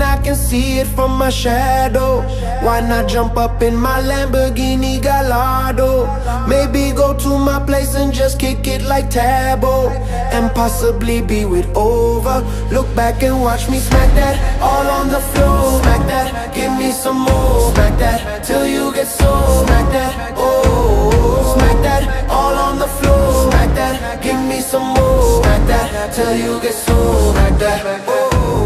creeping, I can see it from my shadow. Why not jump up in my Lamborghini Gallardo? Maybe go to my place and just kick it like Tabo, and possibly be with over. Look back and watch me smack that all on the floor. Smack that, give me some more. Smack that till you get sore. Smack that, oh, smack that all on the floor. Smack that, give me some more. Smack that till you get sore. Smack that, oh.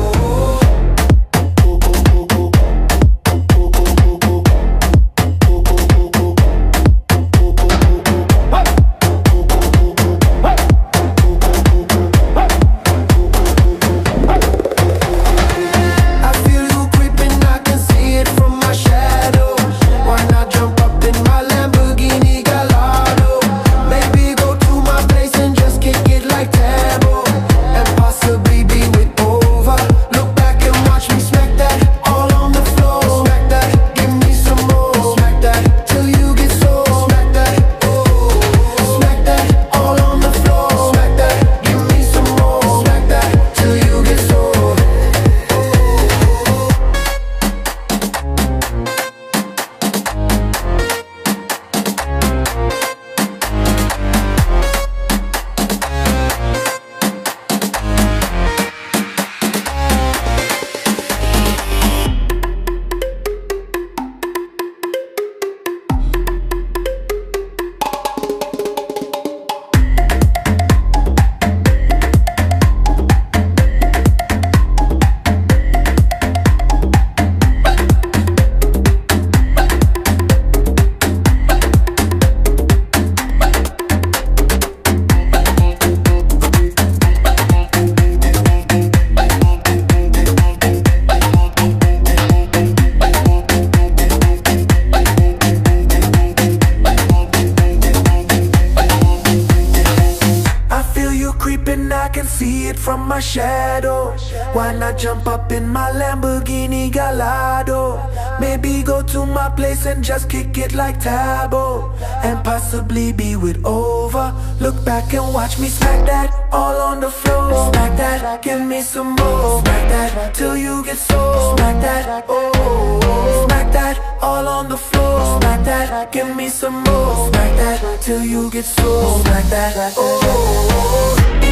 I can see it from my shadow. Why not jump up in my Lamborghini Gallardo? Maybe go to my place and just kick it like Tabo, and possibly be with over. Look back and watch me smack that all on the floor. Smack that, give me some more. Smack that till you get sore. Smack that, oh, smack that all on the floor. Smack that, give me some more. Smack that till you get sore. Smack that, oh.